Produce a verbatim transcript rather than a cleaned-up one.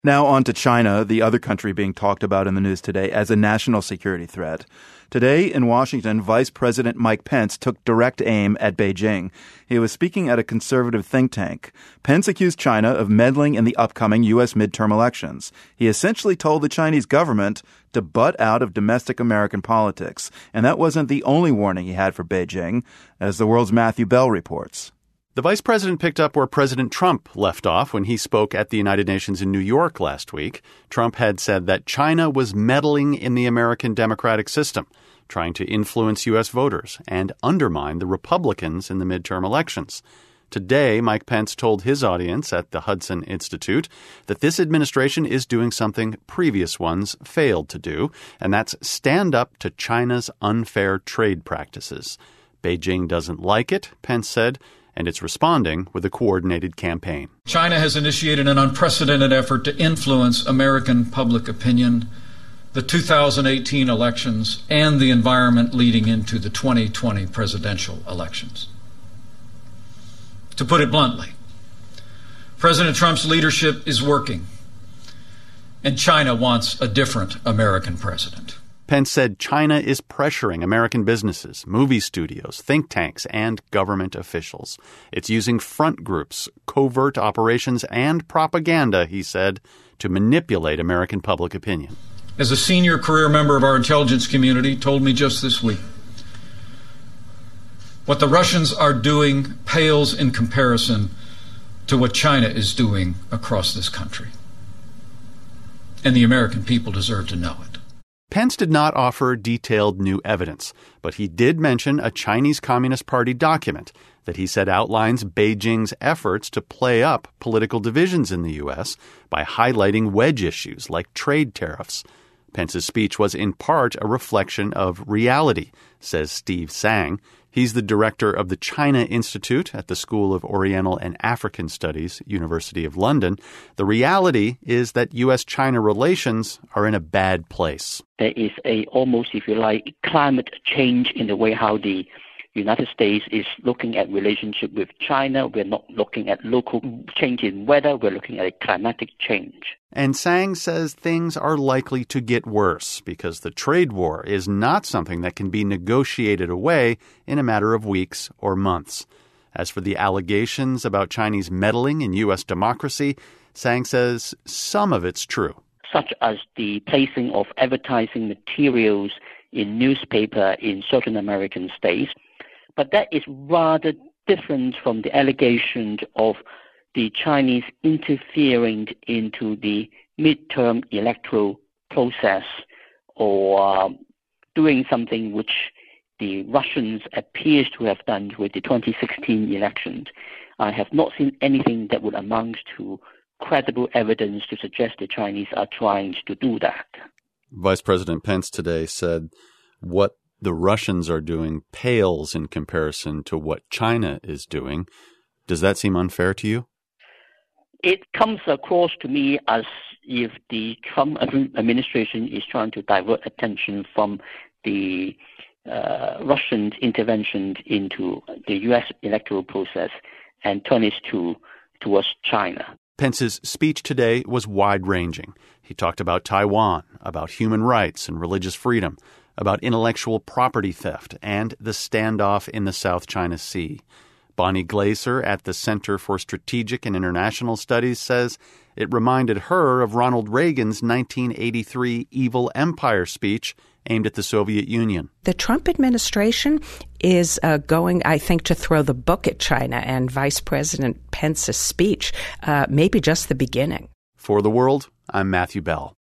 Now on to China, the other country being talked about in the news today as a national security threat. Today in Washington, Vice President Mike Pence took direct aim at Beijing. He was speaking at a conservative think tank. Pence accused China of meddling in the upcoming U S midterm elections. He essentially told the Chinese government to butt out of domestic American politics. And that wasn't the only warning he had for Beijing, as the world's Matthew Bell reports. The vice president picked up where President Trump left off when he spoke at the United Nations in New York last week. Trump had said that China was meddling in the American democratic system, trying to influence U S voters and undermine the Republicans in the midterm elections. Today, Mike Pence told his audience at the Hudson Institute that this administration is doing something previous ones failed to do, and that's stand up to China's unfair trade practices. Beijing doesn't like it, Pence said, and it's responding with a coordinated campaign. China has initiated an unprecedented effort to influence American public opinion, the two thousand eighteen elections, and the environment leading into the twenty twenty presidential elections. To put it bluntly, President Trump's leadership is working, and China wants a different American president. Pence said China is pressuring American businesses, movie studios, think tanks, and government officials. It's using front groups, covert operations, and propaganda, he said, to manipulate American public opinion. As a senior career member of our intelligence community told me just this week, what the Russians are doing pales in comparison to what China is doing across this country. And the American people deserve to know it. Pence did not offer detailed new evidence, but he did mention a Chinese Communist Party document that he said outlines Beijing's efforts to play up political divisions in the U S by highlighting wedge issues like trade tariffs. Pence's speech was in part a reflection of reality, says Steve Tsang. He's the director of the China Institute at the School of Oriental and African Studies, University of London. The reality is that U S China relations are in a bad place. There is a almost, if you like, climate change in the way how the United States is looking at relationship with China. We're not looking at local change in weather. We're looking at a climatic change. And Tsang says things are likely to get worse because the trade war is not something that can be negotiated away in a matter of weeks or months. As for the allegations about Chinese meddling in U S democracy, Tsang says some of it's true. Such as the placing of advertising materials in newspaper in certain American states. But that is rather different from the allegations of the Chinese interfering into the midterm electoral process or uh, doing something which the Russians appears to have done with the twenty sixteen elections. I have not seen anything that would amount to credible evidence to suggest the Chinese are trying to do that. Vice President Pence today said what the Russians are doing pales in comparison to what China is doing. Does that seem unfair to you? It comes across to me as if the Trump administration is trying to divert attention from the uh, Russian intervention into the U S electoral process and turn it to, towards China. Pence's speech today was wide-ranging. He talked about Taiwan, about human rights and religious freedom, about intellectual property theft, and the standoff in the South China Sea. Bonnie Glaser at the Center for Strategic and International Studies says it reminded her of Ronald Reagan's nineteen eighty-three Evil Empire speech aimed at the Soviet Union. The Trump administration is uh, going, I think, to throw the book at China, and Vice President Pence's speech uh, may be just the beginning. For The World, I'm Matthew Bell.